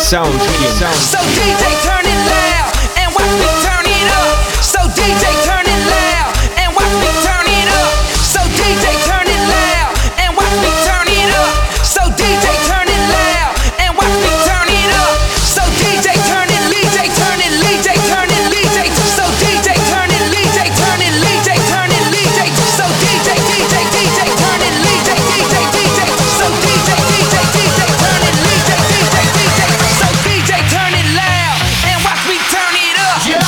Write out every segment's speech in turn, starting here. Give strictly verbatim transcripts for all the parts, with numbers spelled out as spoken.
sound, tricky sound. So D J turn it loud and watch me turn it up. So D J turn it loud and watch me turn it up. So D J turn it loud and watch me turn it up. So D J turn it loud and watch me turn it up. So D J turn it, Lee J turn it, Lee J turn it, Lee J. So D J turn it, Lee J turn it, Lee J turn it, Lee J. So D J D J D J turn it, Lee J D J D J. So D J D J D J turn it, Lee J D J D J. So D J turn it loud and watch me turn it up. Yeah.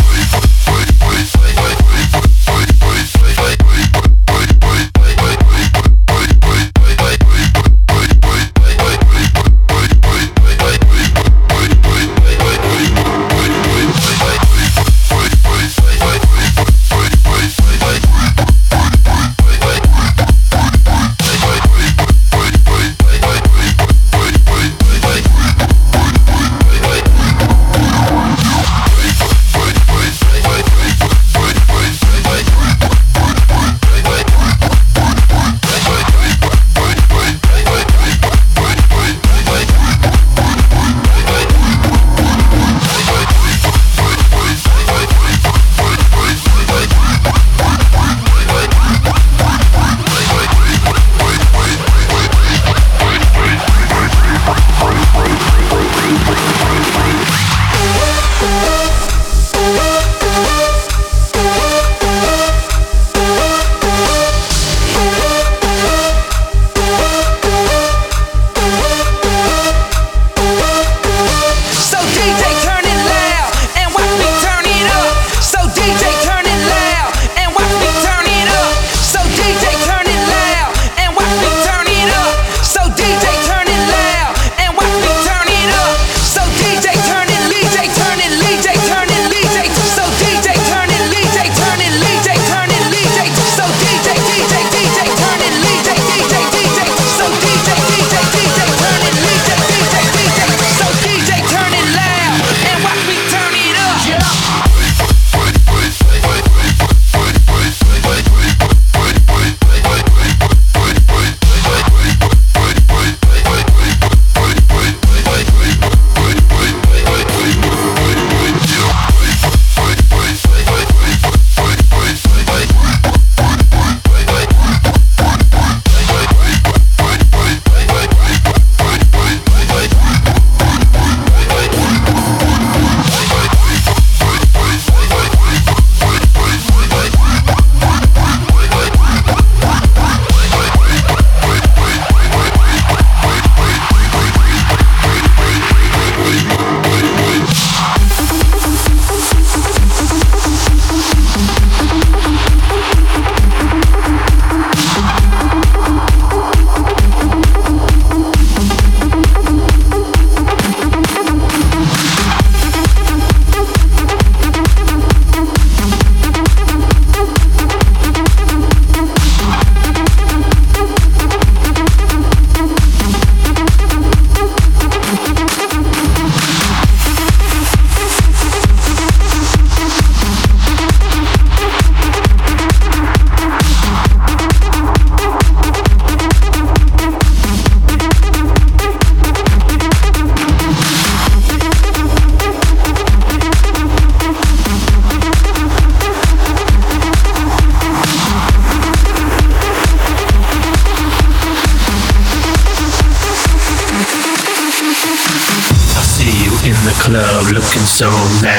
club looking so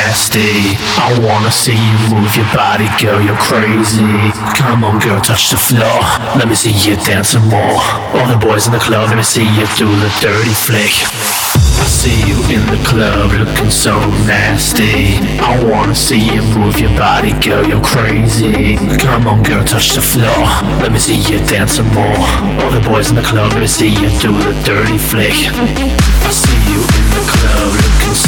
nasty. I wanna see you move your body, girl, you're crazy. Come on, girl, touch the floor. Let me see you dance some more. All the boys in the club, let me see you do the dirty flick. I see you in the club looking so nasty. I wanna see you move your body, girl, you're crazy. Come on, girl, touch the floor. Let me see you dance some more. All the boys in the club, let me see you do the dirty flick. I see you in the club looking so